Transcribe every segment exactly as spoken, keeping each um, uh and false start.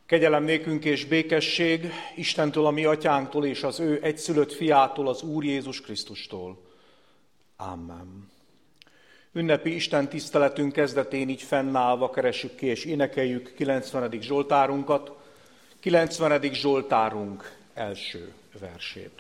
Kegyelem nékünk és békesség Istentől, a mi atyánktól és az ő egyszülött fiától, az Úr Jézus Krisztustól. Amen. Ünnepi Isten tiszteletünk kezdetén így fennállva keressük ki és énekeljük kilencvenedik Zsoltárunkat, kilencvenedik Zsoltárunk első versét.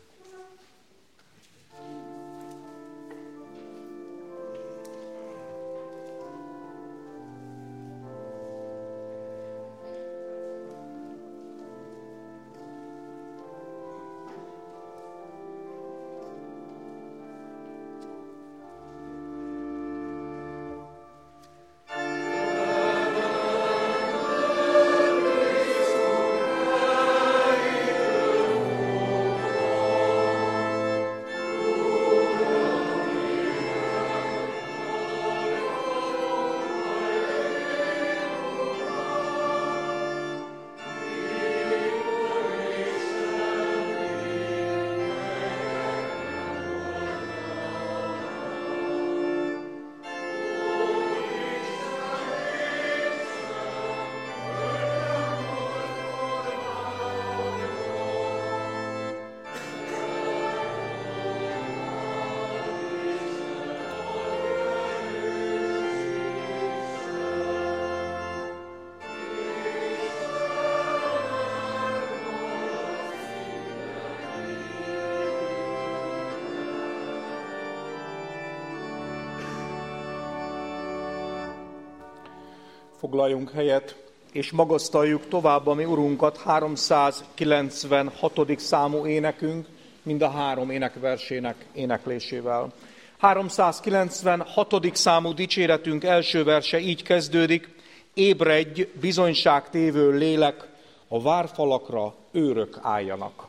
Foglaljunk helyet, és magasztaljuk tovább a mi Urunkat háromszázkilencvenhatodik számú énekünk, mind a három énekversének éneklésével. háromszázkilencvenhatodik számú dicséretünk első verse így kezdődik: ébredj, bizonyságtévő lélek, a várfalakra őrök álljanak.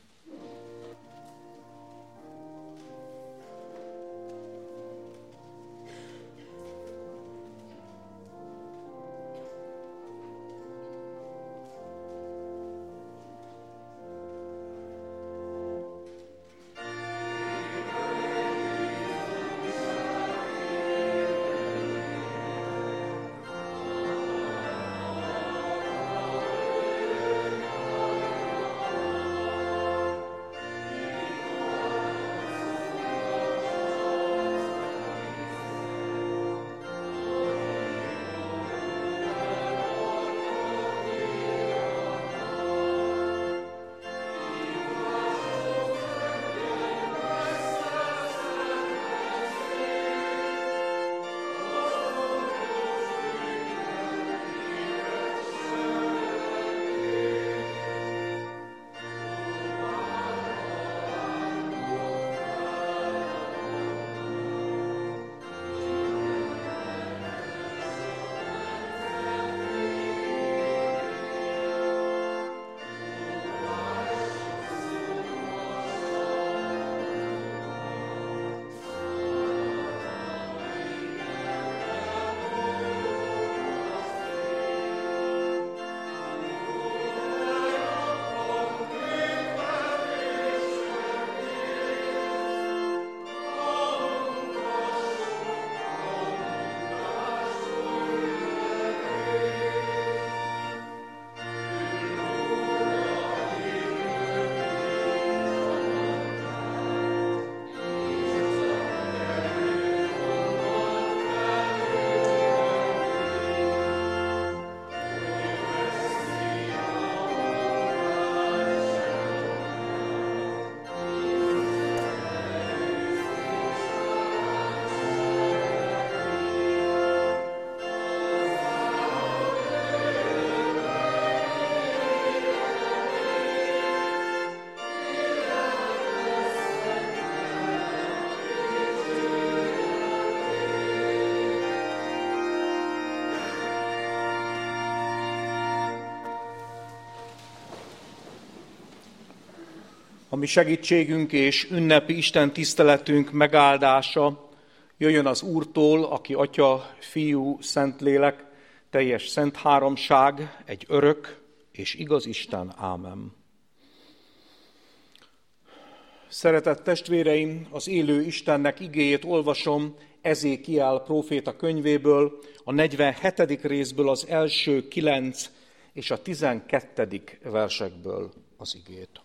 A mi segítségünk és ünnepi Isten tiszteletünk megáldása jöjjön az Úrtól, aki Atya, Fiú, Szentlélek, teljes szent háromság, egy örök és igaz Isten. Ámen. Szeretett testvéreim, az élő Istennek igéjét olvasom Ezékiel próféta könyvéből, a negyvenhetedik részből az első kilenc és a tizenkettedik versekből az igét.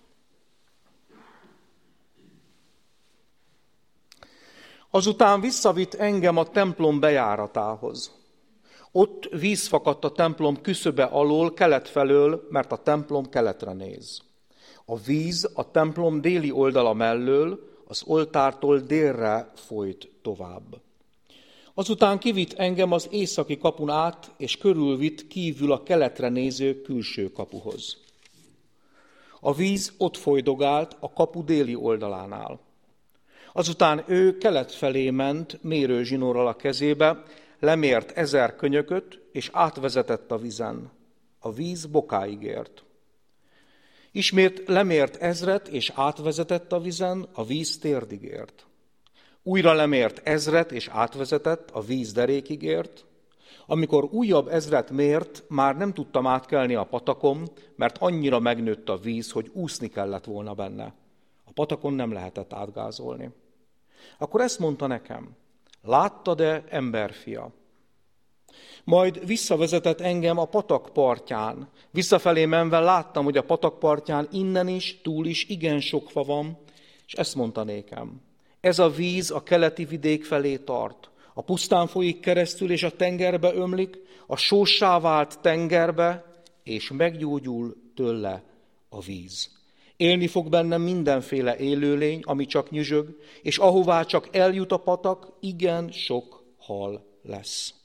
Azután visszavitt engem a templom bejáratához. Ott víz fakadt a templom küszöbe alól, kelet felől, mert a templom keletre néz. A víz a templom déli oldala mellől, az oltártól délre folyt tovább. Azután kivitt engem az északi kapun át, és körülvitt kívül a keletre néző külső kapuhoz. A víz ott folydogált a kapu déli oldalánál. Azután ő kelet felé ment mérőzsinórral a kezébe, lemért ezer könyököt, és átvezetett a vízen. A víz bokáig ért. Ismét lemért ezret, és átvezetett a vízen, a víz térdig ért. Újra lemért ezret, és átvezetett, a víz derékig ért. Amikor újabb ezret mért, már nem tudtam átkelni a patakon, mert annyira megnőtt a víz, hogy úszni kellett volna benne. A patakon nem lehetett átgázolni. Akkor ezt mondta nekem: láttad-e, emberfia? Majd visszavezetett engem a patak partján. Visszafelé menve láttam, hogy a patak partján innen is, túl is igen sok fa van, és ezt mondta nékem: ez a víz a keleti vidék felé tart. A pusztán folyik keresztül, és a tengerbe ömlik, a sóssá vált tengerbe, és meggyógyul tőle a víz. Élni fog bennem mindenféle élőlény, ami csak nyüzsög, és ahová csak eljut a patak, igen sok hal lesz.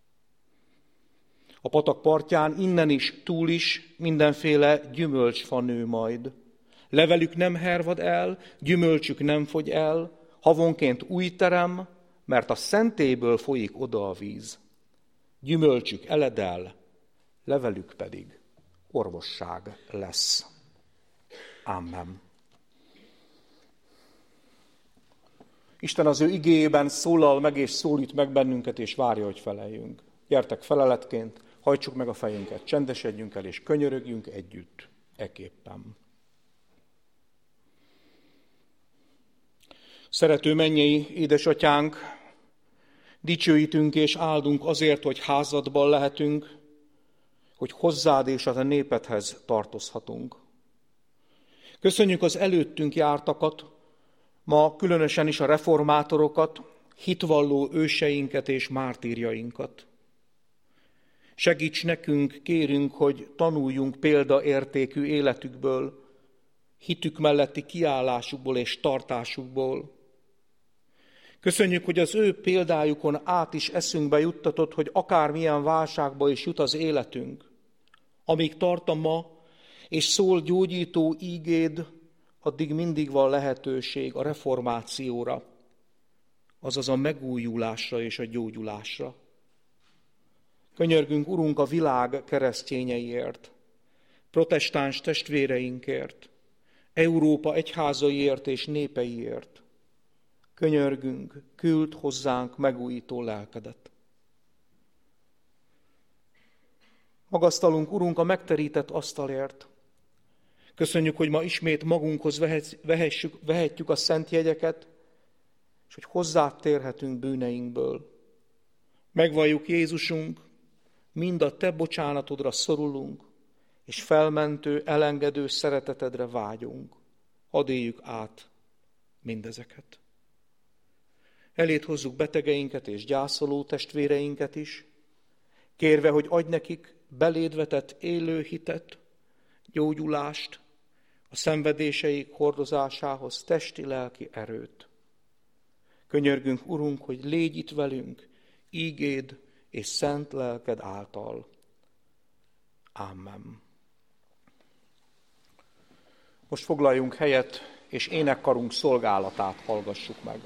A patak partján innen is, túl is mindenféle gyümölcsfa nő majd. Levelük nem hervad el, gyümölcsük nem fogy el, havonként új terem, mert a szentélyből folyik oda a víz. Gyümölcsük eledel, levelük pedig orvosság lesz. Amen. Isten az ő igéjében szólal meg és szólít meg bennünket, és várja, hogy feleljünk. Gyertek feleletként, hajtsuk meg a fejünket, csendesedjünk el, és könyörögjünk együtt ekképpen. Szerető mennyei édesatyánk, dicsőítünk és áldunk azért, hogy házadban lehetünk, hogy hozzád és a te népedhez tartozhatunk. Köszönjük az előttünk jártakat, ma különösen is a reformátorokat, hitvalló őseinket és mártírjainkat. Segíts nekünk, kérünk, hogy tanuljunk példaértékű életükből, hitük melletti kiállásukból és tartásukból. Köszönjük, hogy az ő példájukon át is eszünkbe juttatott, hogy akármilyen válságba is jut az életünk, amíg tart a ma, és szól gyógyító ígéd, addig mindig van lehetőség a reformációra, azaz a megújulásra és a gyógyulásra. Könyörgünk, Urunk, a világ keresztényeiért, protestáns testvéreinkért, Európa egyházaiért és népeiért. Könyörgünk, küld hozzánk megújító lelkedet. Magasztalunk, Urunk, a megterített asztalért. Köszönjük, hogy ma ismét magunkhoz vehessük, vehetjük a szent jegyeket, és hogy hozzád térhetünk bűneinkből. Megvalljuk, Jézusunk, mind a te bocsánatodra szorulunk, és felmentő, elengedő szeretetedre vágyunk. Hadd éljük át mindezeket. Eléd hozzuk betegeinket és gyászoló testvéreinket is, kérve, hogy adj nekik beléd vetett élő hitet, gyógyulást, a szenvedéseik hordozásához testi-lelki erőt. Könyörgünk, Urunk, hogy légy itt velünk, ígéd és szent lelked által. Amen. Most foglaljunk helyet, és énekkarunk szolgálatát hallgassuk meg.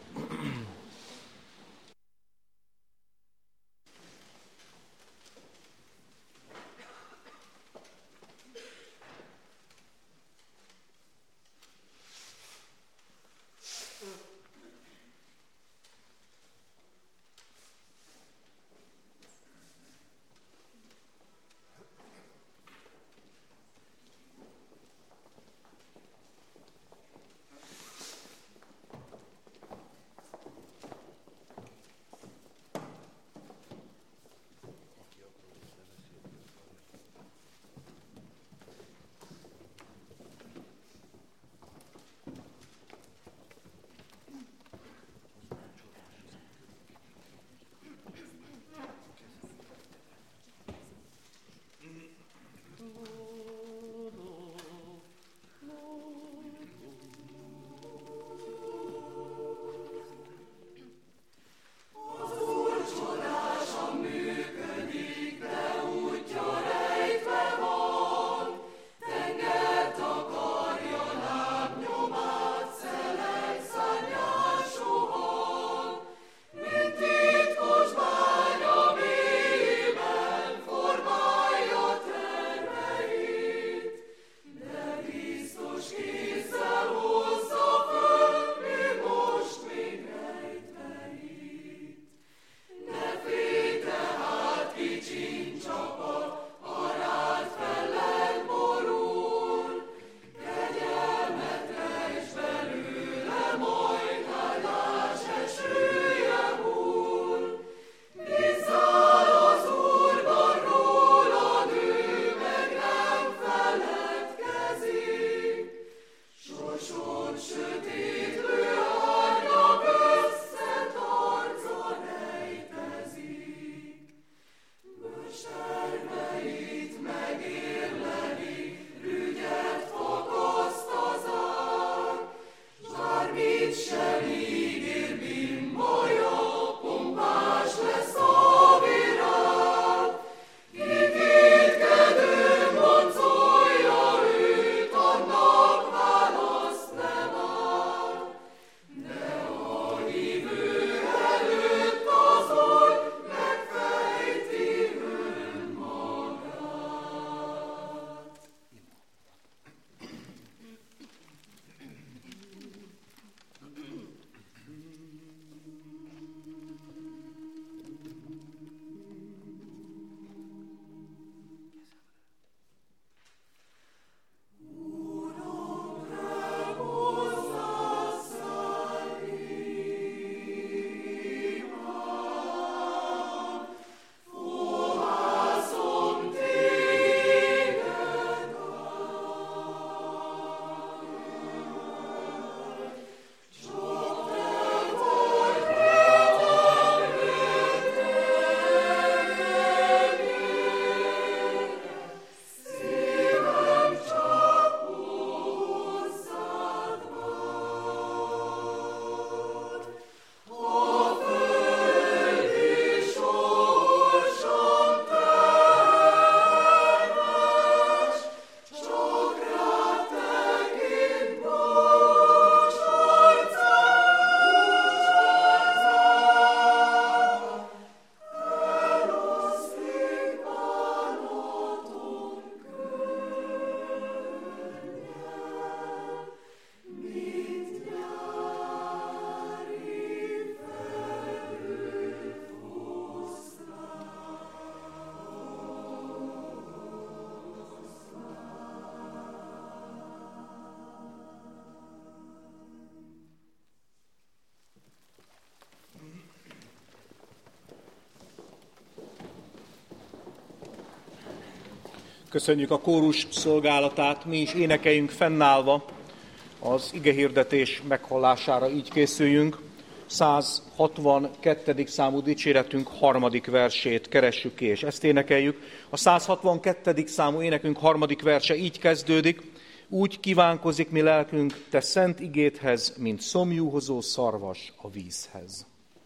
Köszönjük a kórus szolgálatát, mi is énekeljünk fennállva, az igehirdetés meghallására így készüljünk. száz hatvankettő számú dicséretünk harmadik versét keressük ki, és ezt énekeljük. A száz hatvankettő számú énekünk harmadik verse így kezdődik: úgy kívánkozik mi lelkünk te szent igédhez, mint szomjúhozó szarvas a vízhez.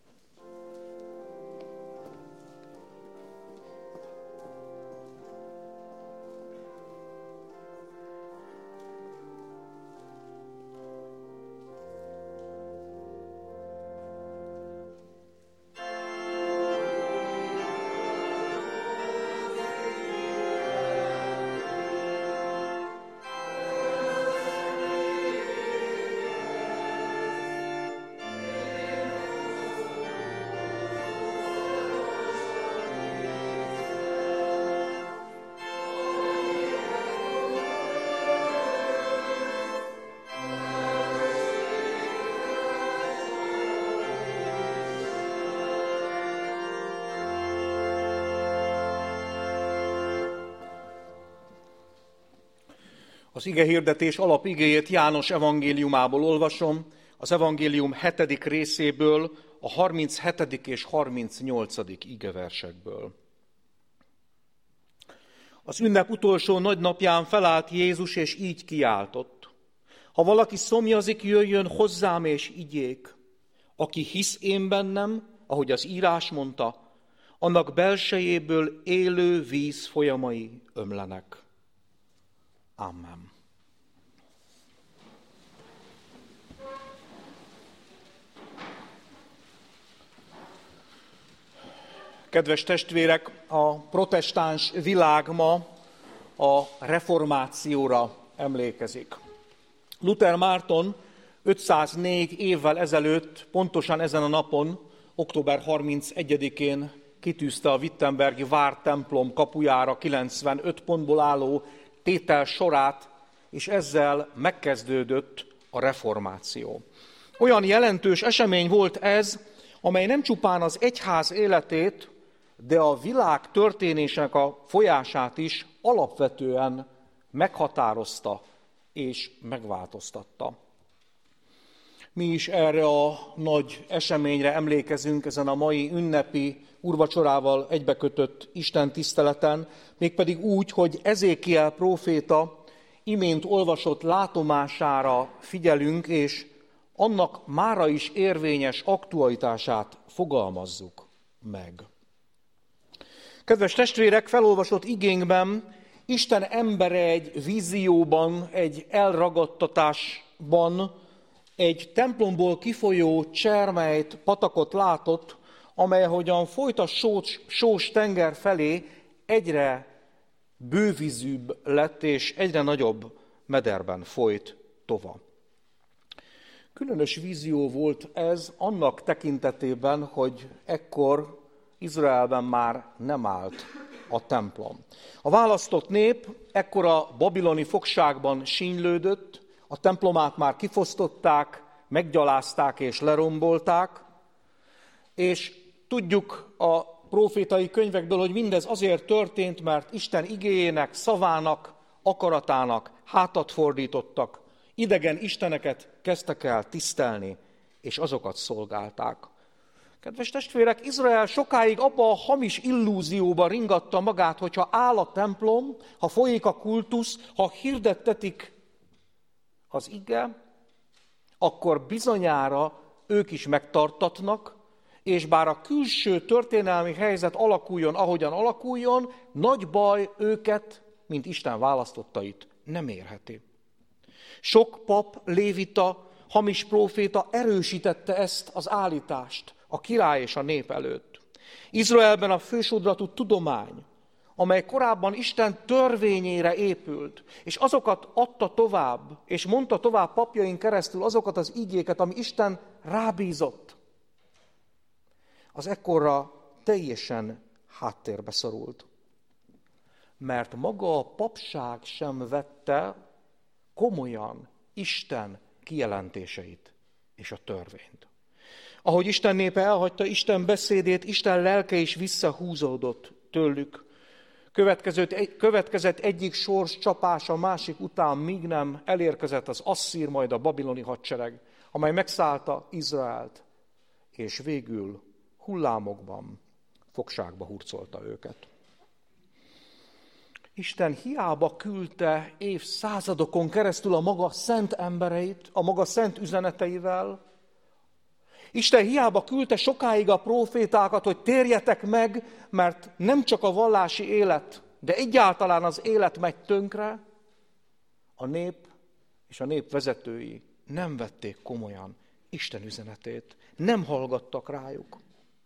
Az igehirdetés alapigéjét János evangéliumából olvasom, az evangélium hetedik részéből, a harminchetedik és harmincnyolcadik igeversekből. Az ünnep utolsó nagy napján felállt Jézus, és így kiáltott: ha valaki szomjazik, jöjjön hozzám és igyék. Aki hisz én bennem, ahogy az írás mondta, annak belsejéből élő víz folyamai ömlenek. Amen. Kedves testvérek, a protestáns világ ma a reformációra emlékezik. Luther Márton ötszáznégy évvel ezelőtt, pontosan ezen a napon, október harmincegyedikén kitűzte a wittenbergi vártemplom kapujára kilencvenöt pontból álló tétel sorát, és ezzel megkezdődött a reformáció. Olyan jelentős esemény volt ez, amely nem csupán az egyház életét, de a világ történésének a folyását is alapvetően meghatározta és megváltoztatta. Mi is erre a nagy eseményre emlékezünk ezen a mai ünnepi úrvacsorával egybekötött Isten tiszteleten, mégpedig úgy, hogy Ezékiel próféta imént olvasott látomására figyelünk, és annak mára is érvényes aktualitását fogalmazzuk meg. Kedves testvérek, felolvasott igénkben Isten embere egy vízióban, egy elragadtatásban egy templomból kifolyó csermelyt, patakot látott, amely ahogyan folyt a sós, sós tenger felé, egyre bővízűbb lett, és egyre nagyobb mederben folyt tova. Különös vízió volt ez annak tekintetében, hogy ekkor Izraelben már nem állt a templom. A választott nép ekkor a babiloni fogságban sínylődött, a templomát már kifosztották, meggyalázták és lerombolták, és tudjuk a prófétai könyvekből, hogy mindez azért történt, mert Isten igéjének, szavának, akaratának hátat fordítottak, idegen isteneket kezdtek el tisztelni, és azokat szolgálták. Kedves testvérek, Izrael sokáig abba a hamis illúzióba ringatta magát, hogyha áll a templom, ha folyik a kultusz, ha hirdettetik az ige, akkor bizonyára ők is megtartatnak, és bár a külső történelmi helyzet alakuljon, ahogyan alakuljon, nagy baj őket, mint Isten választottait, nem érheti. Sok pap, lévita, hamis próféta erősítette ezt az állítást a király és a nép előtt. Izraelben a fősodratú tudomány, amely korábban Isten törvényére épült, és azokat adta tovább, és mondta tovább papjain keresztül azokat az igéket, ami Isten rábízott, az ekkorra teljesen háttérbe szorult. Mert maga a papság sem vette komolyan Isten kijelentéseit és a törvényt. Ahogy Isten népe elhagyta Isten beszédét, Isten lelke is visszahúzódott tőlük. Következett, következett egyik sors csapás a másik után, míg nem elérkezett az asszír, majd a babiloni hadsereg, amely megszállta Izraelt, és végül hullámokban fogságba hurcolta őket. Isten hiába küldte évszázadokon keresztül a maga szent embereit, a maga szent üzeneteivel. Isten hiába küldte sokáig a prófétákat, hogy térjetek meg, mert nem csak a vallási élet, de egyáltalán az élet megy tönkre. A nép és a nép vezetői nem vették komolyan Isten üzenetét, nem hallgattak rájuk.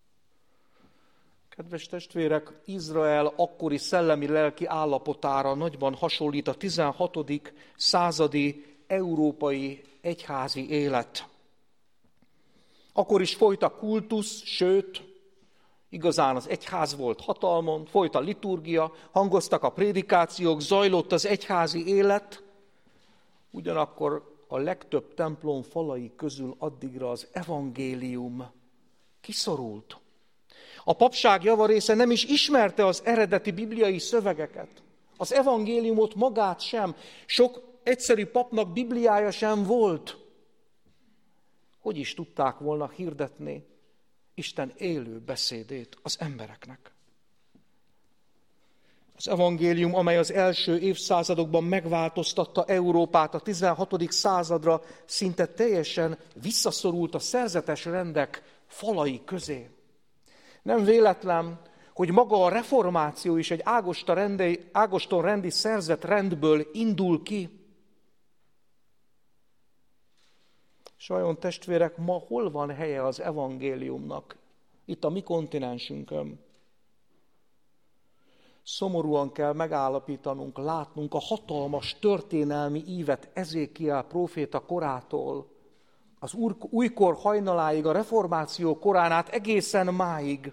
Kedves testvérek, Izrael akkori szellemi-lelki állapotára nagyban hasonlít a tizenhatodik századi európai egyházi élet. Akkor is folyt a kultusz, sőt, igazán az egyház volt hatalmon, folyt a liturgia, hangoztak a prédikációk, zajlott az egyházi élet, ugyanakkor a legtöbb templom falai közül addigra az evangélium kiszorult. A papság javarésze nem is ismerte az eredeti bibliai szövegeket. Az evangéliumot magát sem. Sok egyszerű papnak bibliája sem volt. Hogy is tudták volna hirdetni Isten élő beszédét az embereknek? Az evangélium, amely az első évszázadokban megváltoztatta Európát, a tizenhatodik századra szinte teljesen visszaszorult a szerzetes rendek falai közé. Nem véletlen, hogy maga a reformáció is egy ágoston rendi, ágoston rendi szerzett rendből indul ki. És vajon testvérek, ma hol van helye az evangéliumnak? Itt a mi kontinensünkön. Szomorúan kell megállapítanunk, látnunk a hatalmas történelmi ívet Ezékiel próféta korától, az újkor hajnaláig, a reformáció korán át egészen máig.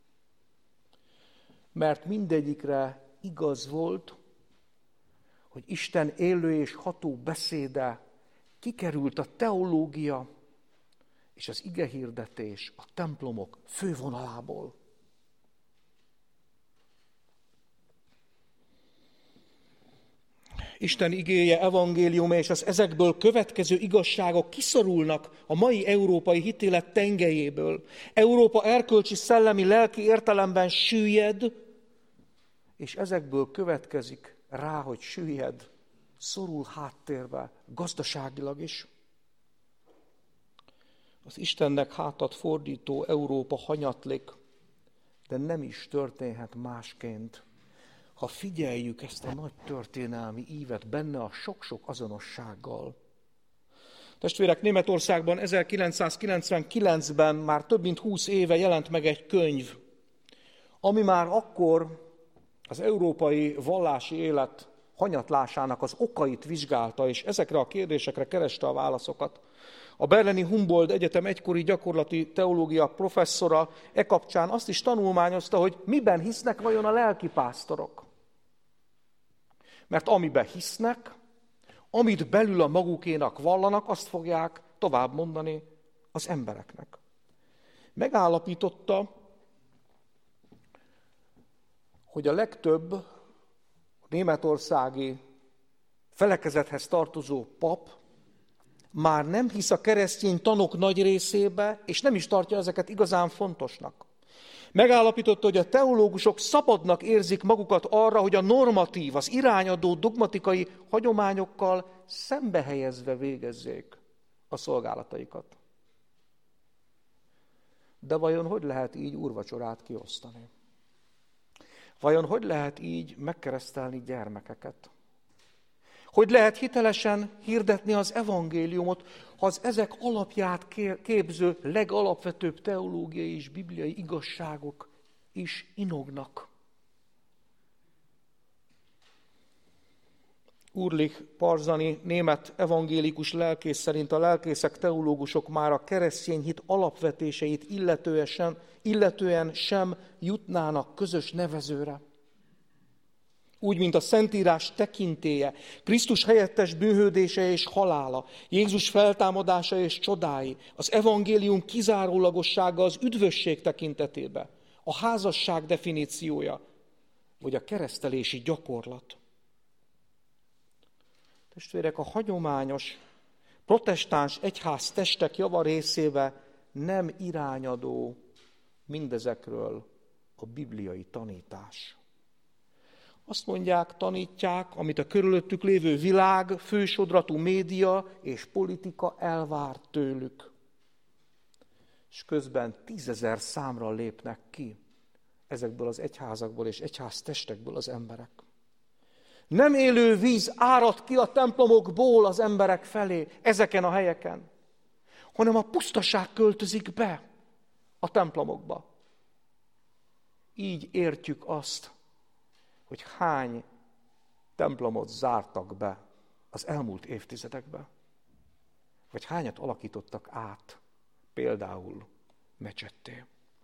Mert mindegyikre igaz volt, hogy Isten élő és ható beszéde kikerült a teológia és az igehirdetés a templomok fővonalából. Isten igéje, evangéliuma és az ezekből következő igazságok kiszorulnak a mai európai hitélet tengelyéből. Európa erkölcsi, szellemi, lelki értelemben süllyed, és ezekből következik rá, hogy süllyed, szorul háttérbe, gazdaságilag is. Az Istennek hátat fordító Európa hanyatlik, de nem is történhet másként, ha figyeljük ezt a nagy történelmi ívet benne a sok-sok azonossággal. Testvérek, Németországban ezerkilencszázkilencvenkilencben már több mint húsz éve jelent meg egy könyv, ami már akkor az európai vallási élet hanyatlásának az okait vizsgálta, és ezekre a kérdésekre kereste a válaszokat. A berlini Humboldt Egyetem egykori gyakorlati teológia professzora e kapcsán azt is tanulmányozta, hogy miben hisznek vajon a lelkipásztorok. Mert amiben hisznek, amit belül a magukénak vallanak, azt fogják tovább mondani az embereknek. Megállapította, hogy a legtöbb németországi felekezethez tartozó pap már nem hisz a keresztény tanok nagy részébe, és nem is tartja ezeket igazán fontosnak. Megállapította, hogy a teológusok szabadnak érzik magukat arra, hogy a normatív, az irányadó dogmatikai hagyományokkal szembehelyezve végezzék a szolgálataikat. De vajon hogy lehet így úrvacsorát kiosztani? Vajon hogy lehet így megkeresztelni gyermekeket? Hogy lehet hitelesen hirdetni az evangéliumot, ha az ezek alapját képző legalapvetőbb teológiai és bibliai igazságok is inognak? Ulrich Parzani, német evangélikus lelkész szerint a lelkészek, teológusok már a keresztény hit alapvetéseit illetően sem, illetően sem jutnának közös nevezőre. Úgy, mint a Szentírás tekintélye, Krisztus helyettes bűnhődése és halála, Jézus feltámadása és csodái, az evangélium kizárólagossága az üdvösség tekintetében, a házasság definíciója, vagy a keresztelési gyakorlat. Testvérek, a hagyományos protestáns egyház testek javarészébe nem irányadó mindezekről a bibliai tanítás. Azt mondják, tanítják, amit a körülöttük lévő világ, fősodratú média és politika elvár tőlük. És közben tízezer számra lépnek ki ezekből az egyházakból és egyháztestekből az emberek. Nem élő víz árad ki a templomokból az emberek felé, ezeken a helyeken, hanem a pusztaság költözik be a templomokba. Így értjük azt, hogy hány templomot zártak be az elmúlt évtizedekben, vagy hányat alakítottak át, például mecsetté.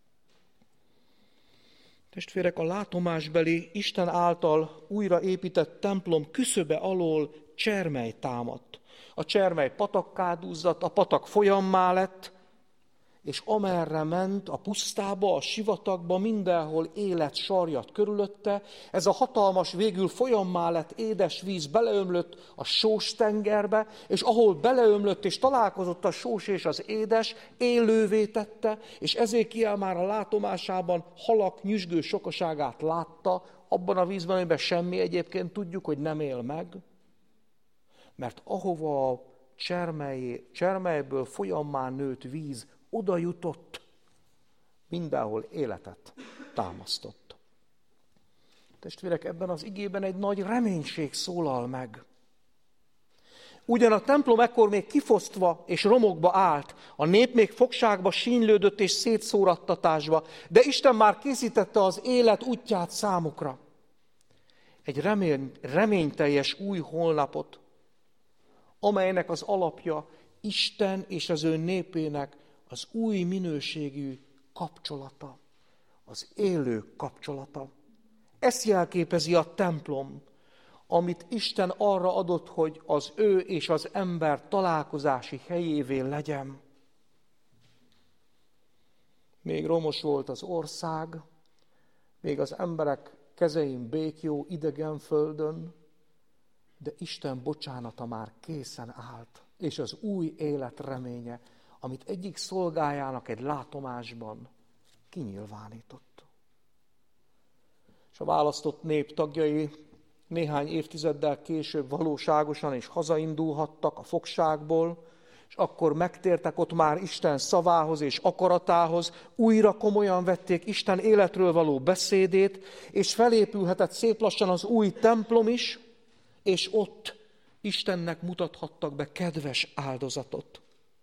Testvérek, a látomásbeli, Isten által újraépített templom küszöbe alól csermely támadt. A csermely patakká duzzadt, a patak folyammá lett, és amerre ment, a pusztába, a sivatagba, mindenhol élet sarjat körülötte. Ez a hatalmas végül folyammá lett édes víz beleömlött a sós tengerbe, és ahol beleömlött és találkozott a sós és az édes, élővé tette, és Ezékiel már a látomásában halak nyüzsgő sokaságát látta, abban a vízben, amiben semmi egyébként tudjuk, hogy nem él meg, mert ahova a csermely, csermelyből folyammá nőtt víz oda jutott, mindenhol életet támasztott. Testvérek, ebben az igében egy nagy reménység szólal meg. Ugyan a templom ekkor még kifosztva és romokba állt, a nép még fogságba sínylődött és szétszórattatásba, de Isten már készítette az élet útját számukra. Egy remény, reményteljes új holnapot, amelynek az alapja Isten és az ő népének az új minőségű kapcsolata, az élő kapcsolata. Ezt jelképezi a templom, amit Isten arra adott, hogy az ő és az ember találkozási helyévé legyen. Még romos volt az ország, még az emberek kezein békjó idegen földön, de Isten bocsánata már készen állt, és az új élet reménye, amit egyik szolgájának egy látomásban kinyilvánított. És a választott nép tagjai néhány évtizeddel később valóságosan is hazaindulhattak a fogságból, és akkor megtértek ott már Isten szavához és akaratához, újra komolyan vették Isten életről való beszédét, és felépülhetett szép lassan az új templom is, és ott Istennek mutathattak be kedves áldozatot.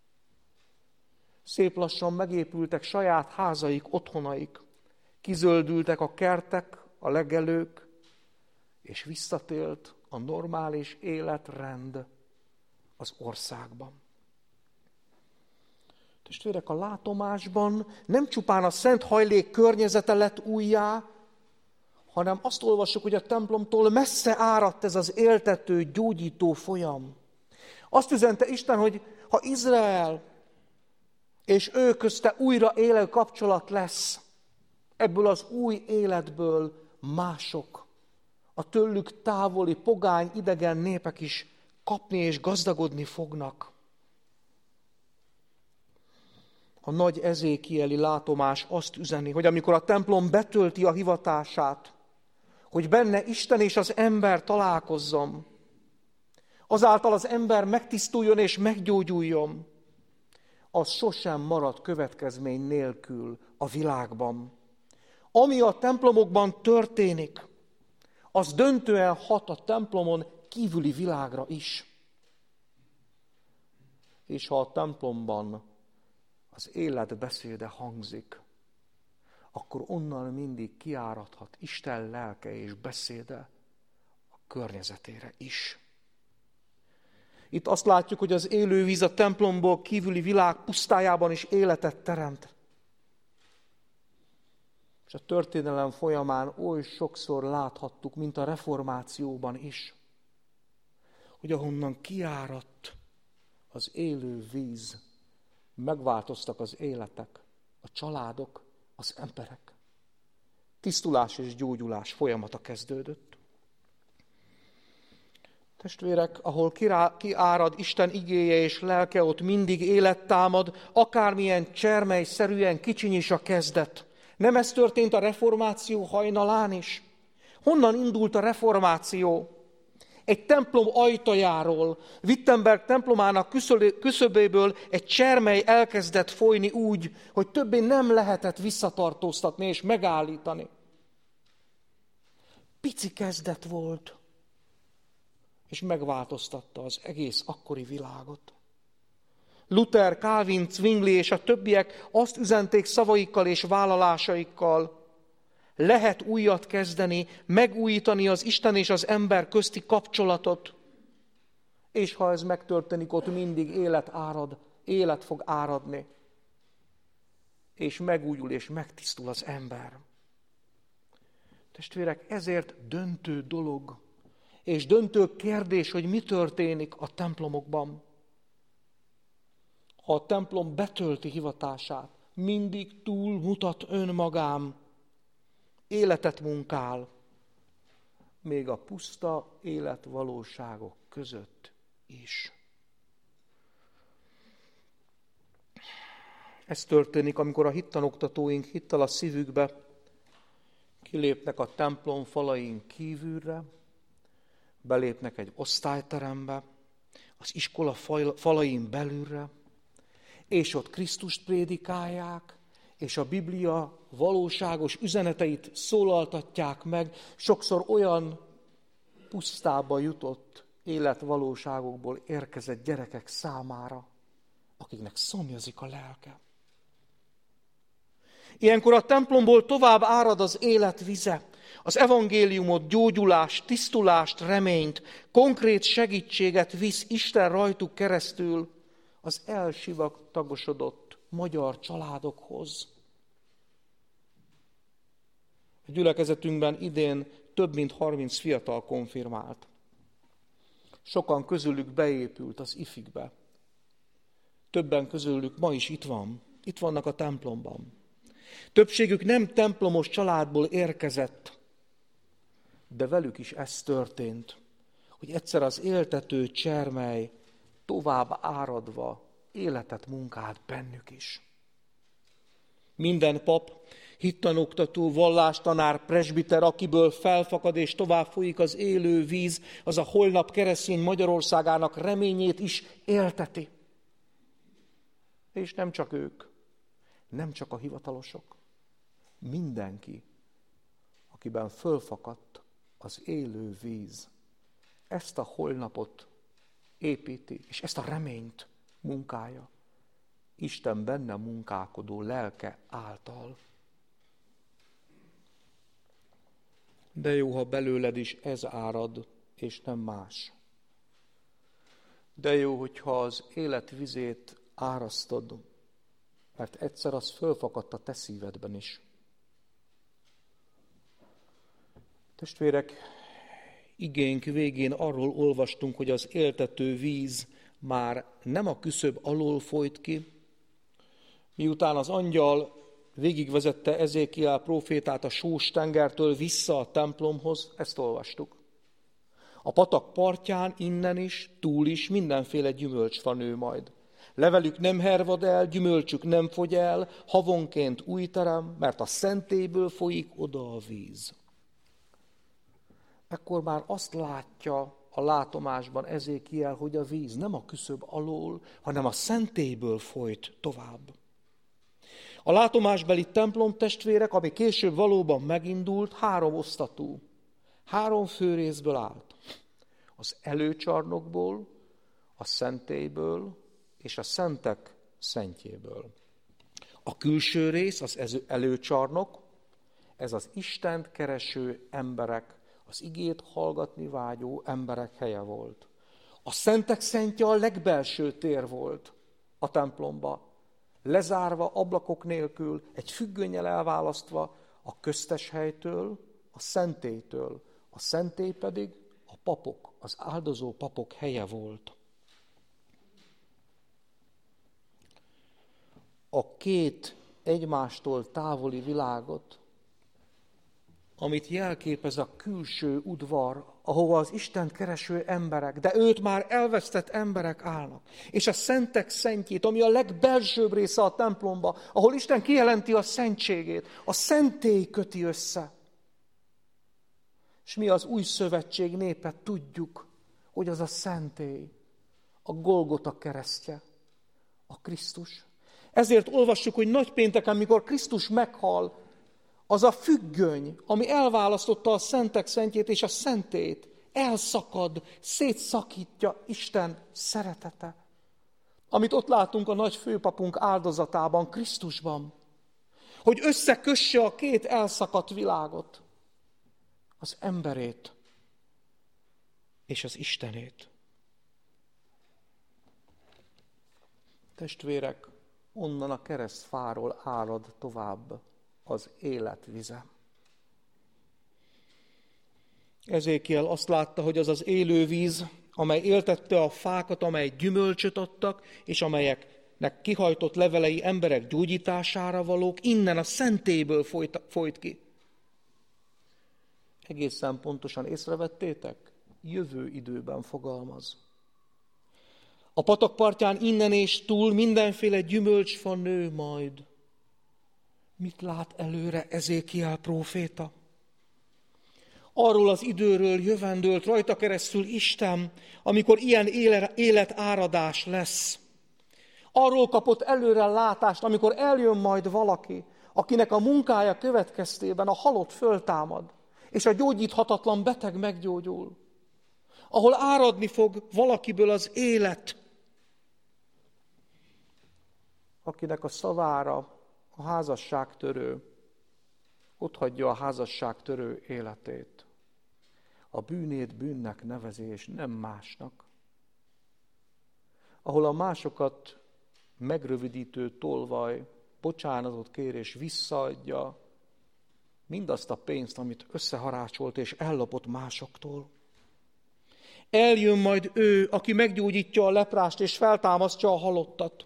Szép lassan megépültek saját házaik, otthonaik, kizöldültek a kertek, a legelők, és visszatért a normális életrend az országban. Testvérek, a látomásban nem csupán a szent hajlék környezete lett újjá, hanem azt olvassuk, hogy a templomtól messze áradt ez az éltető, gyógyító folyam. Azt üzente Isten, hogy ha Izrael és ő közte újra élő kapcsolat lesz, ebből az új életből mások, a tőlük távoli, pogány, idegen népek is kapni és gazdagodni fognak. A nagy ezékieli látomás azt üzeni, hogy amikor a templom betölti a hivatását, hogy benne Isten és az ember találkozzon, azáltal az ember megtisztuljon és meggyógyuljon, az sosem marad következmény nélkül a világban. Ami a templomokban történik, az döntően hat a templomon kívüli világra is. És ha a templomban az élet beszéde hangzik, akkor onnan mindig kiáradhat Isten lelke és beszéde a környezetére is. Itt azt látjuk, hogy az élő víz a templomból kívüli világ pusztájában is életet teremt. És a történelem folyamán oly sokszor láthattuk, mint a reformációban is, hogy ahonnan kiáradt az élő víz, megváltoztak az életek, a családok, az emberek. tisztulás és gyógyulás folyamata kezdődött. Testvérek, ahol kirá, kiárad Isten igéje és lelke, ott mindig élet támad, akármilyen csermelyszerűen kicsiny is a kezdet. Nem ez történt a reformáció hajnalán is? Honnan indult a reformáció? Egy templom ajtajáról, Wittenberg templomának küszöbéből egy csermely elkezdett folyni úgy, hogy többé nem lehetett visszatartóztatni és megállítani. Pici kezdet volt, és megváltoztatta az egész akkori világot. Luther, Calvin, Zwingli és a többiek azt üzenték szavaikkal és vállalásaikkal, lehet újat kezdeni, megújítani az Isten és az ember közti kapcsolatot, és ha ez megtörténik, ott mindig élet árad, élet fog áradni, és megújul és megtisztul az ember. Testvérek, ezért döntő dolog, és döntő kérdés, hogy mi történik a templomokban. Ha a templom betölti hivatását, mindig túlmutat önmagán, életet munkál, még a puszta életvalóságok között is. Ez történik, amikor a hittanoktatóink hittel a szívükbe kilépnek a templom falain kívülre, belépnek egy osztályterembe, az iskola falain belülre, és ott Krisztust prédikálják, és a Biblia valóságos üzeneteit szólaltatják meg, sokszor olyan pusztába jutott életvalóságokból érkezett gyerekek számára, akiknek szomjazik a lelke. Ilyenkor a templomból tovább árad az élet vize, az evangéliumot, gyógyulást, tisztulást, reményt, konkrét segítséget visz Isten rajtuk keresztül az elsivatagosodott magyar családokhoz. A gyülekezetünkben idén több mint harminc fiatal konfirmált. Sokan közülük beépült az ifikbe. Többen közülük ma is itt van, itt vannak a templomban. Többségük nem templomos családból érkezett, de velük is ez történt, hogy egyszer az éltető csermely tovább áradva életet munkált bennük is. Minden pap, hittanoktató, vallástanár, presbiter, akiből felfakad és tovább folyik az élő víz, az a holnap keresztény Magyarországának reményét is élteti. És nem csak ők, nem csak a hivatalosok, mindenki, akiben fölfakadt az élő víz, ezt a holnapot építi, és ezt a reményt munkálja Isten benne munkálkodó lelke által. De jó, ha belőled is ez árad, és nem más. De jó, hogyha az élet vizét árasztod, mert egyszer az fölfakadt a te szívedben is. Testvérek, igénk végén arról olvastunk, hogy az éltető víz már nem a küszöb alól folyt ki, miután az angyal végigvezette Ezékiel prófétát a sós tengertől vissza a templomhoz, ezt olvastuk. A patak partján innen is, túl is mindenféle gyümölcsfa nő majd. Levelük nem hervad el, gyümölcsük nem fogy el, havonként új terem, mert a szentélyből folyik oda a víz. Ekkor már azt látja a látomásban Ezékiel, hogy a víz nem a küszöb alól, hanem a szentélyből folyt tovább. A látomásbeli templom, testvérek, ami később valóban megindult, három osztatú, három főrészből állt. Az előcsarnokból, a szentélyből és a szentek szentjéből. A külső rész, az előcsarnok, ez az Istent kereső emberek, az igét hallgatni vágyó emberek helye volt. A szentek szentje a legbelső tér volt a templomba, lezárva ablakok nélkül, egy függönnyel elválasztva a köztes helytől, a szentélytől. A szentély pedig a papok, az áldozó papok helye volt. A két egymástól távoli világot amit jelképez a külső udvar, ahova az Istent kereső emberek, de őt már elvesztett emberek állnak. És a szentek szentjét, ami a legbelsőbb része a templomba, ahol Isten kijelenti a szentségét, a szentély köti össze. És mi az új szövetség népe tudjuk, hogy az a szentély, a Golgota keresztje, a Krisztus. Ezért olvassuk, hogy nagypénteken, mikor Krisztus meghal, az a függöny, ami elválasztotta a szentek szentjét és a szentét, elszakad, szétszakítja Isten szeretete. Amit ott látunk a nagy főpapunk áldozatában, Krisztusban, hogy összekösse a két elszakadt világot, az emberét és az Istenét. Testvérek, onnan a keresztfáról árad tovább az életvize. Ezékiel azt látta, hogy az az élő víz, amely éltette a fákat, amely gyümölcsöt adtak, és amelyeknek kihajtott levelei emberek gyógyítására valók, innen a szentélyből folyt, folyt ki. Egészen pontosan észrevettétek? Jövő időben fogalmaz. A patak partján innen és túl mindenféle gyümölcsfa nő majd. Mit lát előre Ezékiel próféta? Arról az időről jövendőlt rajta keresztül Isten, amikor ilyen életáradás lesz. Arról kapott előre látást, amikor eljön majd valaki, akinek a munkája következtében a halott föltámad, és a gyógyíthatatlan beteg meggyógyul. Ahol áradni fog valakiből az élet, akinek a szavára a házasságtörő otthagyja a házasságtörő életét. A bűnét bűnnek nevezi, és nem másnak. Ahol a másokat megrövidítő tolvaj bocsánatot kér és visszaadja mindazt a pénzt, amit összeharácsolt és ellopott másoktól. Eljön majd ő, aki meggyógyítja a leprást és feltámasztja a halottat.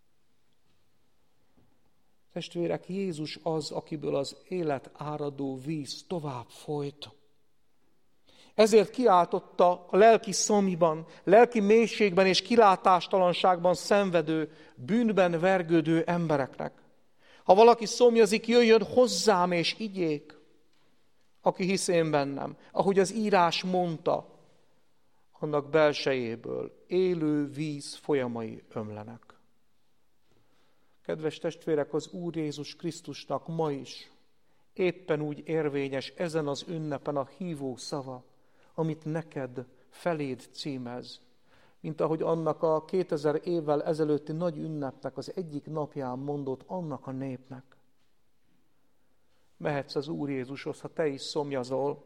Testvérek, Jézus az, akiből az élet áradó víz tovább folyt. Ezért kiáltotta a lelki szomjban, lelki mélységben és kilátástalanságban szenvedő, bűnben vergődő embereknek. Ha valaki szomjazik, jöjjön hozzám és igyék, aki hisz én bennem. Ahogy az írás mondta, annak belsejéből élő víz folyamai ömlenek. Kedves testvérek, az Úr Jézus Krisztusnak ma is éppen úgy érvényes ezen az ünnepen a hívó szava, amit neked, feléd címez, mint ahogy annak a kétezer évvel ezelőtti nagy ünnepnek az egyik napján mondott annak a népnek. Mehetsz az Úr Jézushoz, ha te is szomjazol,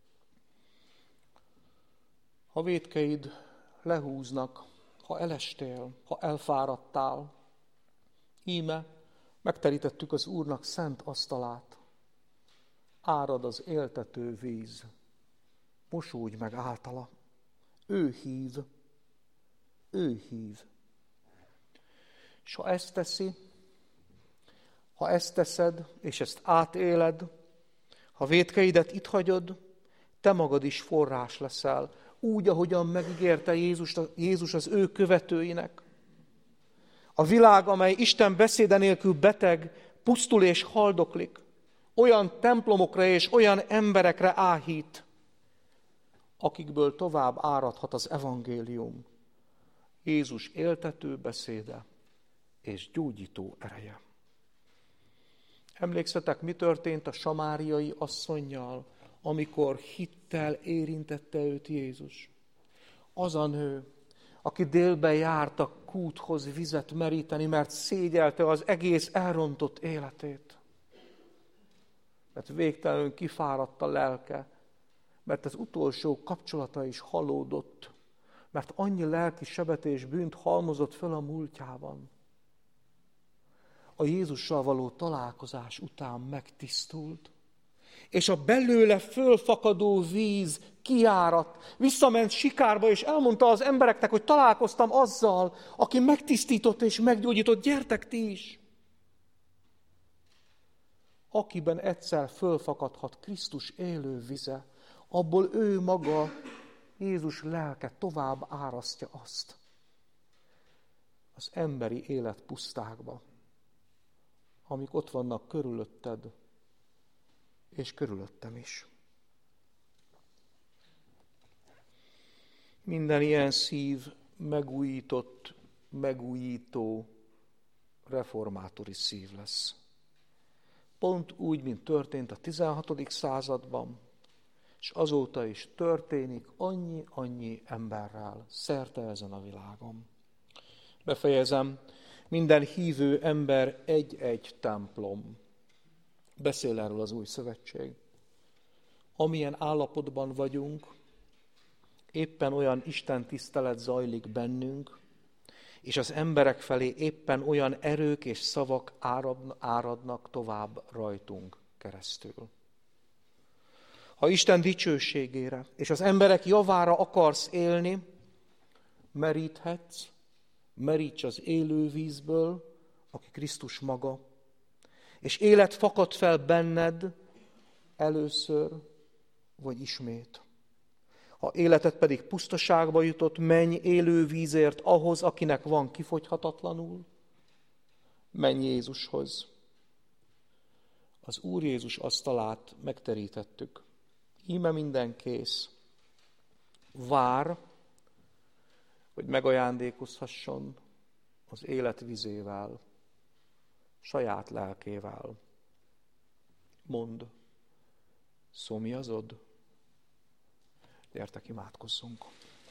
ha vétkeid lehúznak, ha elestél, ha elfáradtál. Íme megterítettük az Úrnak szent asztalát. Árad az éltető víz. Mosódj meg általa. Ő hív. Ő hív. És ha ezt teszi, ha ezt teszed, és ezt átéled, ha vétkeidet itt hagyod, te magad is forrás leszel, úgy, ahogyan megígérte Jézus, Jézus az ő követőinek. A világ, amely Isten beszéde nélkül beteg, pusztul és haldoklik, olyan templomokra és olyan emberekre áhít, akikből tovább áradhat az evangélium, Jézus éltető beszéde és gyógyító ereje. Emlékszetek, mi történt a samáriai asszonnyal, amikor hittel érintette őt Jézus? Az a nő, aki délben járt a kúthoz vizet meríteni, mert szégyelte az egész elrontott életét. Mert végtelenül kifáradt a lelke, mert az utolsó kapcsolata is halódott, mert annyi lelki sebet és bűnt halmozott föl a múltjában. A Jézussal való találkozás után megtisztult, és a belőle fölfakadó víz kiáradt, visszament Sikárba, és elmondta az embereknek, hogy találkoztam azzal, aki megtisztított és meggyógyított, gyertek ti is. akiben egyszer fölfakadhat Krisztus élő vize, abból ő maga, Jézus lelke tovább árasztja azt az emberi élet pusztákba, amik ott vannak körülötted, és körülöttem is. Minden ilyen szív megújított, megújító, reformátori szív lesz. Pont úgy, mint történt a tizenhatodik században, és azóta is történik annyi-annyi emberrel szerte ezen a világon. Befejezem, minden hívő ember egy-egy templom. Beszél erről az új szövetség. Amilyen állapotban vagyunk, éppen olyan Isten tisztelet zajlik bennünk, és az emberek felé éppen olyan erők és szavak áradnak tovább rajtunk keresztül. Ha Isten dicsőségére és az emberek javára akarsz élni, meríthetsz, meríts az élő vízből, aki Krisztus maga, és élet fakad fel benned először vagy ismét. Ha életed pedig pusztaságba jutott, menj élő vízért ahhoz, akinek van kifogyhatatlanul, menj Jézushoz. Az Úr Jézus asztalát megterítettük. Íme minden kész. Vár, hogy megajándékozhasson az élet vizével, saját lelkével. Mondd, szomjazod? Gyertek, imádkozzunk.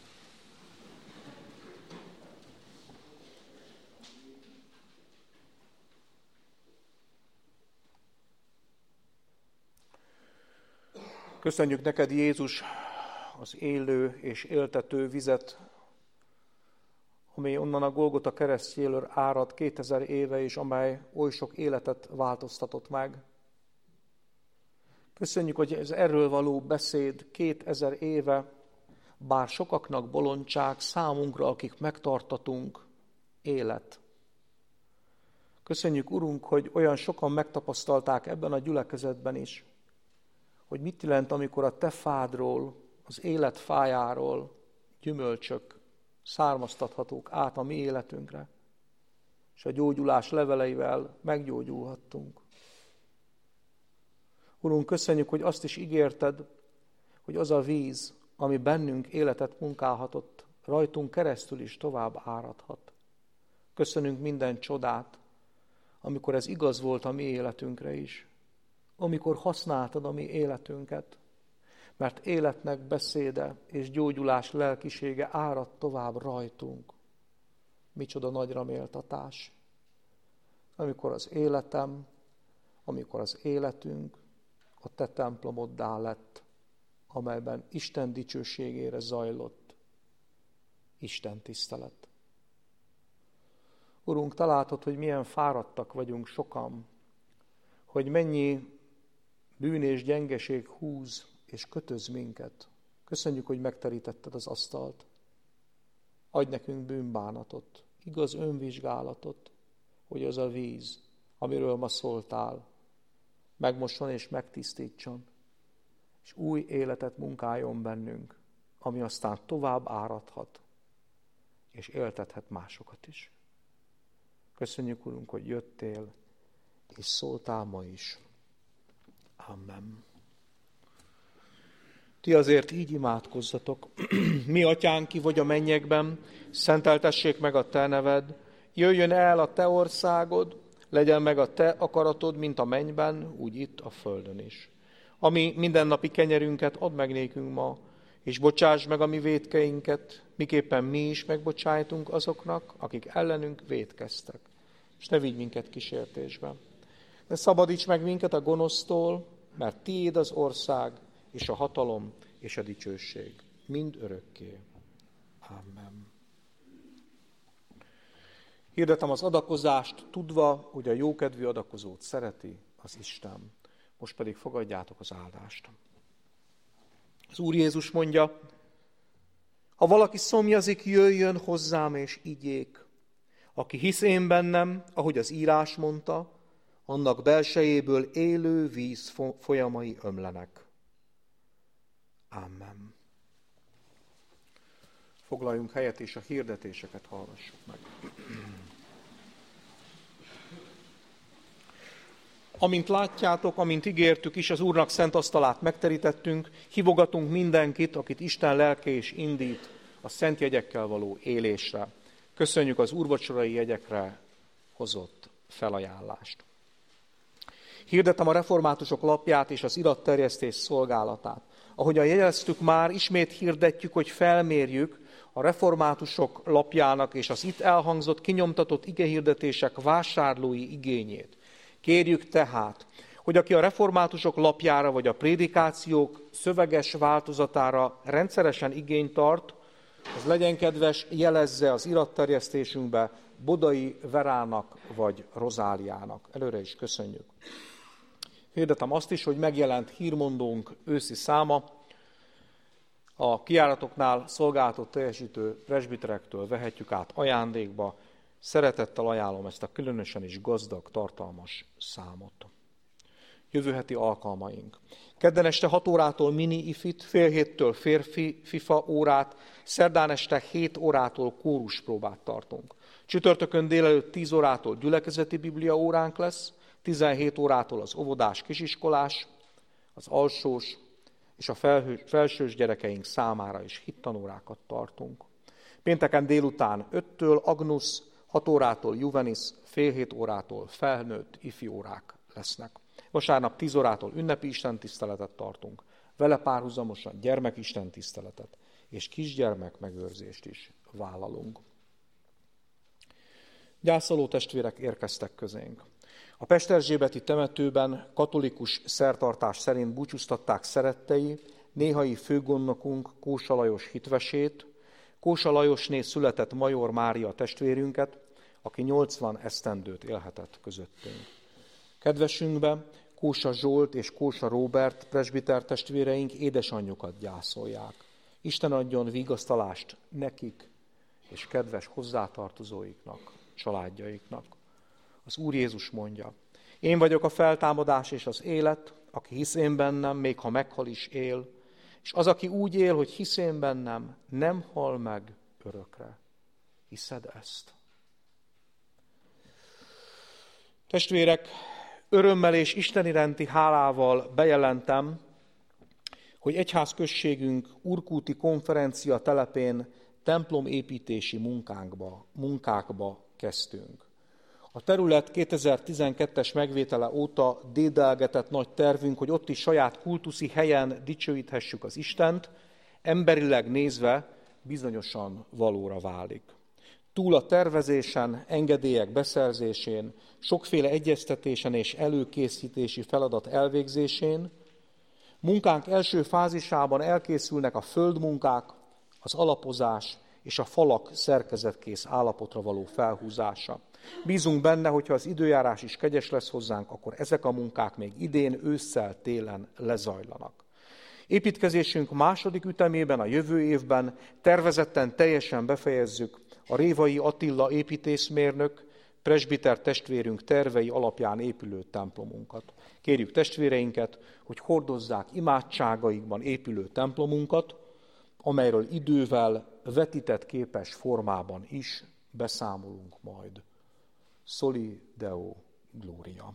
Köszönjük neked, Jézus, az élő és éltető vizet, ami onnan a Golgota keresztjéről árad kétezer éve, és amely oly sok életet változtatott meg. Köszönjük, hogy ez erről való beszéd kétezer éve, bár sokaknak bolondság, számunkra, akik megtartatunk, élet. Köszönjük, Urunk, hogy olyan sokan megtapasztalták ebben a gyülekezetben is, hogy mit jelent, amikor a te fádról, az élet fájáról gyümölcsök származtathatók át a mi életünkre, és a gyógyulás leveleivel meggyógyulhattunk. Urunk, köszönjük, hogy azt is ígérted, hogy az a víz, ami bennünk életet munkálhatott, rajtunk keresztül is tovább áradhat. Köszönünk minden csodát, amikor ez igaz volt a mi életünkre is, amikor használtad a mi életünket, mert életnek beszéde és gyógyulás lelkisége árad tovább rajtunk. Micsoda nagyra méltatás. Amikor az életem, amikor az életünk a te templomoddá lett, amelyben Isten dicsőségére zajlott Isten tisztelet. Urunk, te látod, hogy milyen fáradtak vagyunk sokan, hogy mennyi bűn és gyengeség húz és kötöz minket. Köszönjük, hogy megterítetted az asztalt. Adj nekünk bűnbánatot, igaz önvizsgálatot, hogy az a víz, amiről ma szóltál, megmosson és megtisztítson, és új életet munkáljon bennünk, ami aztán tovább áradhat, és éltethet másokat is. Köszönjük, Urunk, hogy jöttél, és szóltál ma is. Amen. Ti azért így imádkozzatok. Mi, Atyánk, ki vagy a mennyekben, szenteltessék meg a te neved, jöjjön el a te országod, legyen meg a te akaratod, mint a mennyben, úgy itt a földön is. Ami mindennapi kenyerünket add meg nékünk ma, és bocsáss meg a mi vétkeinket, miképpen mi is megbocsájtunk azoknak, akik ellenünk vétkeztek. És ne vigy minket kísértésbe. De szabadíts meg minket a gonosztól, mert tiéd az ország, és a hatalom, és a dicsőség. Mind örökké. Amen. Hirdetem az adakozást, tudva, hogy a jókedvű adakozót szereti az Isten. Most pedig fogadjátok az áldást. Az Úr Jézus mondja, ha valaki szomjazik, jöjjön hozzám és igyék. Aki hisz én bennem, ahogy az írás mondta, annak belsejéből élő víz folyamai ömlenek. Amen. Foglaljunk helyet, és a hirdetéseket hallgassuk meg. Amint látjátok, amint ígértük is, az Úrnak szent asztalát megterítettünk, hívogatunk mindenkit, akit Isten lelke és indít a szent jegyekkel való élésre. Köszönjük az úrvacsorai jegyekre hozott felajánlást. Hirdetem a reformátusok lapját és az iratterjesztés szolgálatát. Ahogyan jegyeztük már, ismét hirdetjük, hogy felmérjük a reformátusok lapjának és az itt elhangzott, kinyomtatott igehirdetések vásárlói igényét. Kérjük tehát, hogy aki a reformátusok lapjára vagy a prédikációk szöveges változatára rendszeresen igényt tart, az legyen kedves, jelezze az iratterjesztésünkbe Bodai Verának vagy Rozáliának. Előre is köszönjük. Hirdetem azt is, hogy megjelent hírmondónk őszi száma. A kijáratoknál szolgálatot teljesítő presbiterektől vehetjük át ajándékba. Szeretettel ajánlom ezt a különösen is gazdag, tartalmas számot. Jövő heti alkalmaink. Kedden este hat órától mini ifit, fél héttől férfi fifa órát, szerdán este hét órától kóruspróbát tartunk. Csütörtökön délelőtt tíz órától gyülekezeti biblia óránk lesz, tizenhét órától az óvodás kisiskolás, az alsós és a felsős gyerekeink számára is hittanórákat tartunk. Pénteken délután öttől Agnus, hat órától Juvenis, fél hét órától felnőtt ifi órák lesznek. Vasárnap tíz órától ünnepi istentiszteletet tartunk, vele párhuzamosan gyermekistentiszteletet és kisgyermek megőrzést is vállalunk. Gyászoló testvérek érkeztek közénk. A pesterzsébeti temetőben katolikus szertartás szerint búcsúztatták szerettei, néhai főgondnokunk Kósa Lajos hitvesét, Kósa Lajosné született Major Mária testvérünket, aki nyolcvan esztendőt élhetett közöttünk. Kedvesünkbe Kósa Zsolt és Kósa Róbert presbiter testvéreink édesanyjukat gyászolják. Isten adjon vigasztalást nekik és kedves hozzátartozóiknak, családjaiknak. Az Úr Jézus mondja, én vagyok a feltámadás és az élet, aki hisz én bennem, még ha meghal is él, és az, aki úgy él, hogy hisz én bennem, nem hal meg örökre. Hiszed ezt? Testvérek, örömmel és Isten iránti hálával bejelentem, hogy egyházközségünk Urkúti konferencia telepén templomépítési munkánkba, munkákba kezdtünk. A terület kétezer-tizenkettes megvétele óta dédelgetett nagy tervünk, hogy ott is saját kultuszi helyen dicsőíthessük az Istent, emberileg nézve bizonyosan valóra válik. Túl a tervezésen, engedélyek beszerzésén, sokféle egyeztetésen és előkészítési feladat elvégzésén, munkánk első fázisában elkészülnek a földmunkák, az alapozás és a falak szerkezetkész állapotra való felhúzása. Bízunk benne, hogyha az időjárás is kegyes lesz hozzánk, akkor ezek a munkák még idén, ősszel, télen lezajlanak. Építkezésünk második ütemében a jövő évben tervezetten teljesen befejezzük a Révai Attila építészmérnök, presbiter testvérünk tervei alapján épülő templomunkat. Kérjük testvéreinket, hogy hordozzák imádságaikban épülő templomunkat, amelyről idővel vetített képes formában is beszámolunk majd. Soli Deo Gloria.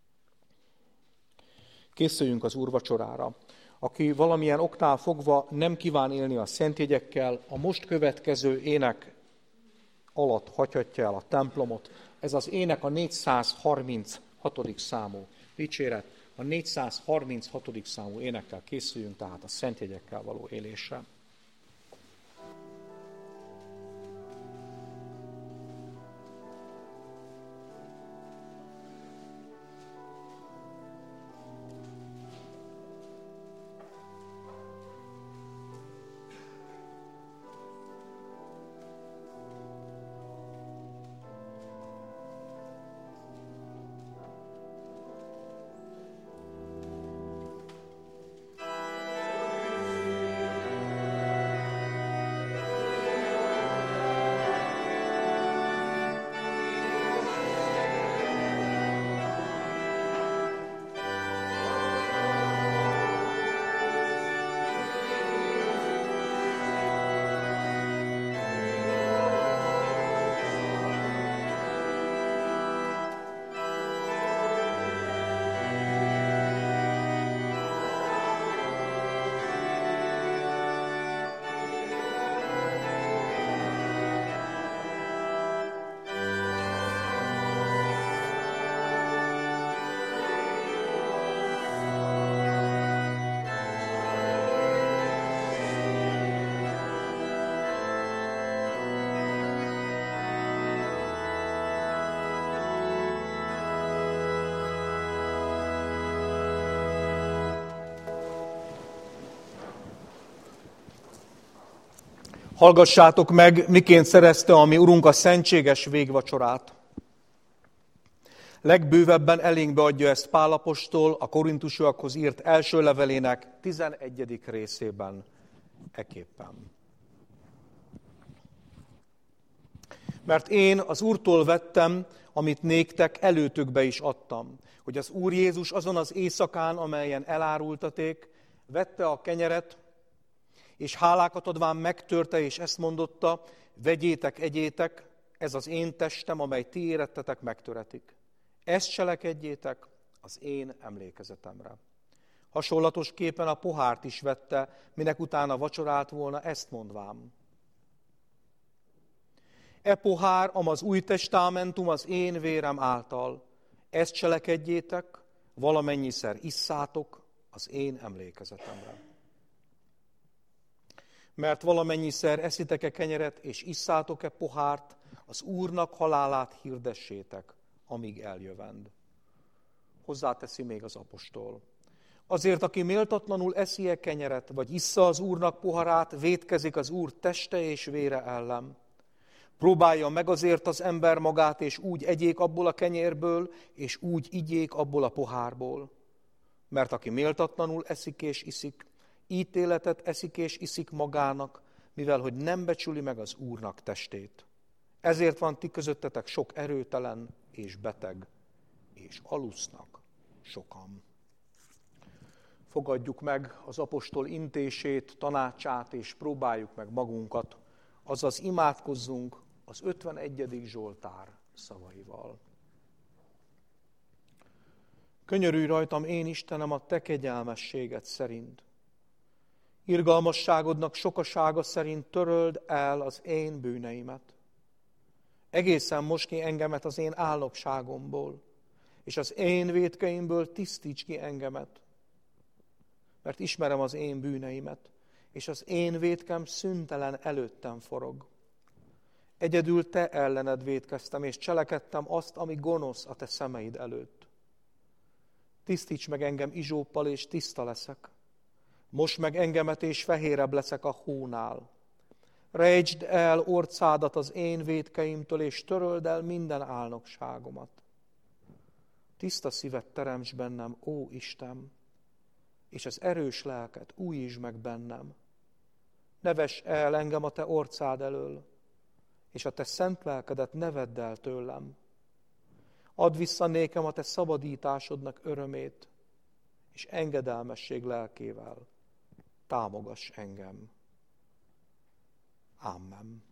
Készüljünk az úrvacsorára. Aki valamilyen oknál fogva nem kíván élni a szentjegyekkel, a most következő ének alatt hagyhatja el a templomot. Ez az ének a négyszázharminchatodik számú dicséret. A négyszázharminchatodik számú énekkel készüljünk tehát a szentjegyekkel való élésre. Hallgassátok meg, miként szerezte a mi Urunk a szentséges végvacsorát. Legbővebben elénkbe adja ezt Pál apostol a korintusiakhoz írt első levelének tizenegyedik részében eképpen. Mert én az Úrtól vettem, amit néktek előtökbe is adtam, hogy az Úr Jézus azon az éjszakán, amelyen elárultaték, vette a kenyeret, és hálákat adván megtörte, és ezt mondotta, vegyétek, egyétek, ez az én testem, amely ti érettetek, megtöretik. Ezt cselekedjétek az én emlékezetemre. Hasonlatos képen a pohárt is vette, minek utána vacsorált volna, ezt mondvám. E pohár, amaz új testamentum az én vérem által. Ezt cselekedjétek, valamennyiszer isszátok az én emlékezetemre. Mert valamennyiszer eszitek-e kenyeret, és isszátok-e pohárt, az Úrnak halálát hirdessétek, amíg eljövend. Hozzáteszi még az apostol. Azért, aki méltatlanul eszi-e kenyeret, vagy issza az Úrnak poharát, vétkezik az Úr teste és vére ellen. Próbálja meg azért az ember magát, és úgy egyék abból a kenyérből, és úgy igyék abból a pohárból. Mert aki méltatlanul eszik és iszik, ítéletet eszik és iszik magának, mivel hogy nem becsüli meg az Úrnak testét. Ezért van ti közöttetek sok erőtelen és beteg, és alusznak sokan. Fogadjuk meg az apostol intését, tanácsát, és próbáljuk meg magunkat, azaz imádkozzunk az ötvenegyedik Zsoltár szavaival. Könyörülj rajtam, én Istenem, a te kegyelmességed szerint. Irgalmasságodnak sokasága szerint töröld el az én bűneimet. Egészen most ki engemet az én álnokságomból, és az én vétkeimből tisztíts ki engemet. Mert ismerem az én bűneimet, és az én vétkem szüntelen előttem forog. Egyedül te ellened vétkeztem, és cselekedtem azt, ami gonosz a te szemeid előtt. Tisztíts meg engem izsóppal, és tiszta leszek. Most meg engemet, és fehérebb leszek a hónál. Rejtsd el orcádat az én vétkeimtől, és töröld el minden álnokságomat. Tiszta szívet teremts bennem, ó Isten, és az erős lelket újítsd meg bennem. Ne vess el engem a te orcád elől, és a te szent lelkedet ne vedd el tőlem. Add vissza nékem a te szabadításodnak örömét, és engedelmesség lelkével támogass engem. Amen.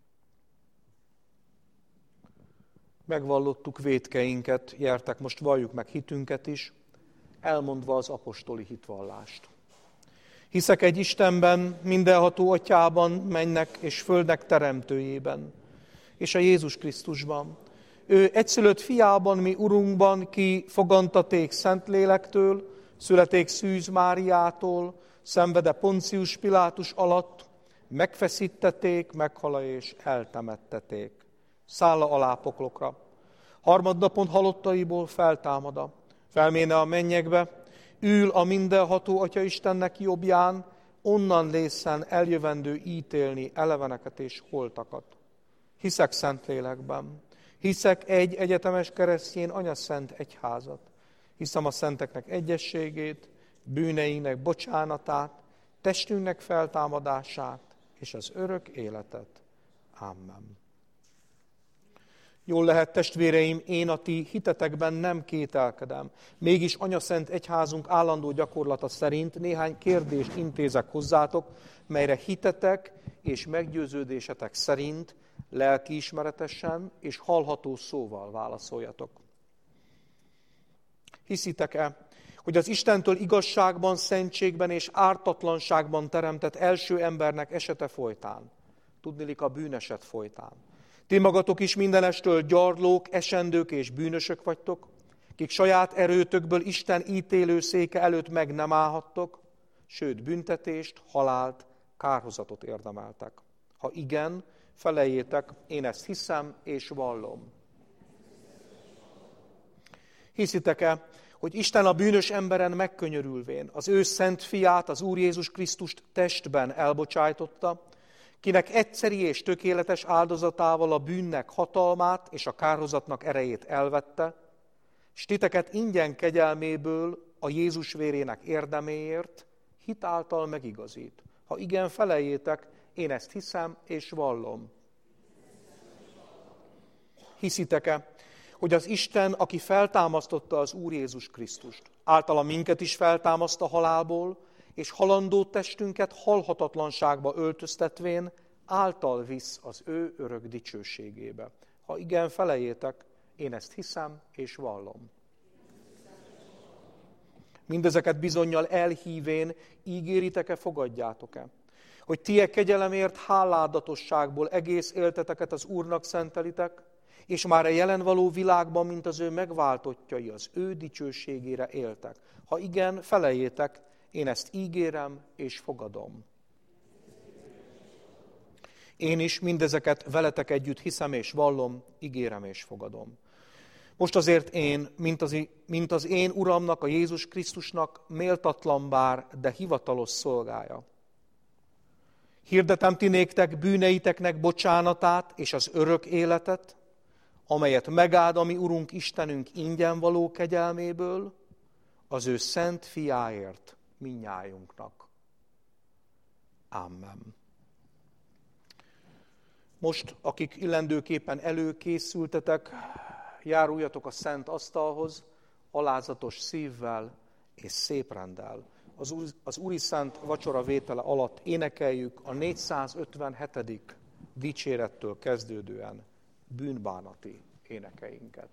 Megvallottuk vétkeinket, gyertek, most valljuk meg hitünket is, elmondva az apostoli hitvallást. Hiszek egy Istenben, mindenható Atyában, mennek és földnek teremtőjében, és a Jézus Krisztusban. Ő egyszülött fiában, mi Urunkban, ki fogantaték Szentlélektől, születék Szűz Máriától, szenvede Poncius Pilátus alatt, megfeszítették, meghala és eltemetteték. Szálla alá poklokra. Harmadnapon halottaiból feltámada, felméne a mennyekbe, ül a mindenható Atya Istennek jobbján, onnan lészen eljövendő ítélni eleveneket és holtakat. Hiszek Szentlélekben, hiszek egy egyetemes keresztjén anyaszent egyházat, hiszem a szenteknek egyességét, bűneinknek bocsánatát, testünknek feltámadását és az örök életet. Amen. Jól lehet, testvéreim, én a ti hitetekben nem kételkedem. Mégis anyaszent egyházunk állandó gyakorlata szerint néhány kérdést intézek hozzátok, melyre hitetek és meggyőződésetek szerint lelkiismeretesen és hallható szóval válaszoljatok. Hiszitek-e, hogy az Istentől igazságban, szentségben és ártatlanságban teremtett első embernek esete folytán, tudniillik a bűneset folytán, ti magatok is mindenestől gyarlók, esendők és bűnösök vagytok, kik saját erőtökből Isten ítélő széke előtt meg nem állhattok, sőt büntetést, halált, kárhozatot érdemeltek. Ha igen, feleljétek, én ezt hiszem és vallom. Hiszitek-e, hogy Isten a bűnös emberen megkönyörülvén az ő szent fiát, az Úr Jézus Krisztust testben elbocsájtotta, kinek egyszeri és tökéletes áldozatával a bűnnek hatalmát és a kárhozatnak erejét elvette, s titeket ingyen kegyelméből a Jézus vérének érdeméért hit által megigazít. Ha igen, feleljétek, én ezt hiszem és vallom. Hiszitek-e, hogy az Isten, aki feltámasztotta az Úr Jézus Krisztust, általa minket is feltámaszt a halálból, és halandó testünket halhatatlanságba öltöztetvén, által visz az ő örök dicsőségébe. Ha igen, feleljétek, én ezt hiszem és vallom. Mindezeket bizonnyal elhívén ígéritek-e, fogadjátok-e, hogy ti e kegyelemért háládatosságból egész élteteket az Úrnak szentelitek, és már a jelen való világban, mint az ő megváltottjai, az ő dicsőségére éltek. Ha igen, feleljétek, én ezt ígérem és fogadom. Én is mindezeket veletek együtt hiszem és vallom, ígérem és fogadom. Most azért én, mint az, mint az én Uramnak, a Jézus Krisztusnak méltatlan bár, de hivatalos szolgája. Hirdetem ti néktek bűneiteknek bocsánatát és az örök életet, amelyet megáld a mi Urunk Istenünk ingyen való kegyelméből, az ő szent fiáért mindnyájunknak. Amen. Most, akik illendőképpen előkészültetek, járuljatok a szent asztalhoz, alázatos szívvel és szép renddel. Az, úr, az Úri Szent vacsora vétele alatt énekeljük a négyszázötvenhetedik dicsérettől kezdődően bűnbánati énekeinket.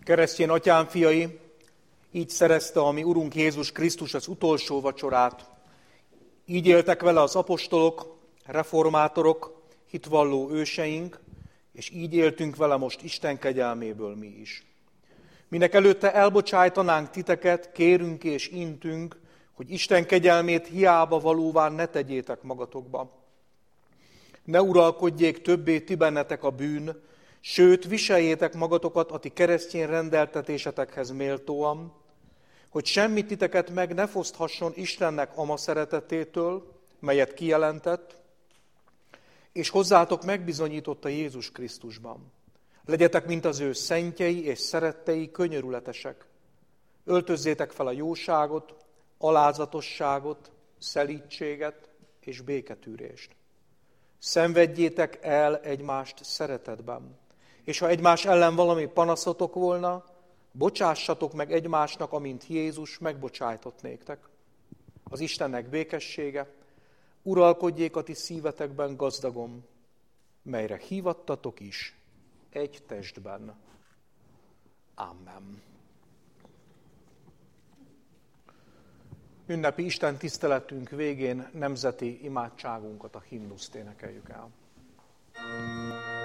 Keresztény atyám fiai, így szerezte a mi Urunk Jézus Krisztus az utolsó vacsorát. Így éltek vele az apostolok, reformátorok, hitvalló őseink, és így éltünk vele most Isten kegyelméből mi is. Minek előtte elbocsájtanánk titeket, kérünk és intünk, hogy Isten kegyelmét hiába valóvá ne tegyétek magatokba. Ne uralkodjék többé ti bennetek a bűn, sőt, viseljétek magatokat a ti keresztény rendeltetésetekhez méltóan, hogy semmit titeket meg ne foszthasson Istennek ama szeretetétől, melyet kijelentett, és hozzátok megbizonyította Jézus Krisztusban. Legyetek, mint az ő szentjei és szerettei, könyörületesek. Öltözzétek fel a jóságot, alázatosságot, szelídséget és béketűrést. Szenvedjétek el egymást szeretetben, és ha egymás ellen valami panaszotok volna, bocsássatok meg egymásnak, amint Jézus megbocsájtott néktek. Az Istennek békessége uralkodjék a ti szívetekben gazdagon, melyre hívattatok is egy testben. Amen. Ünnepi Isten tiszteletünk végén nemzeti imádságunkat, a himnuszt énekeljük el.